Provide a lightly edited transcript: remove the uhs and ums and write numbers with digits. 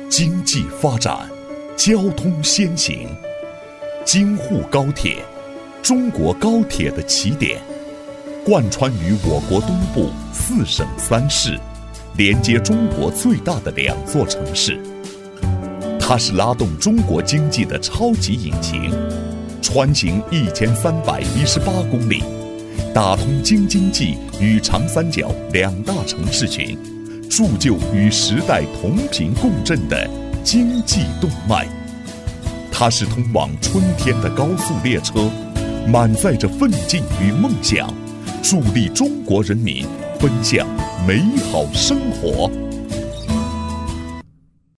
经济发展，交通先行。京沪高铁，中国高铁的起点，贯穿于我国东部4省3市，连接中国最大的2座城市。它是拉动中国经济的超级引擎，穿行1318公里，打通京津冀与长三角2大城市群，铸就与时代同频共振的经济动脉。它是通往春天的高速列车，满载着奋进与梦想，助力中国人民奔向美好生活。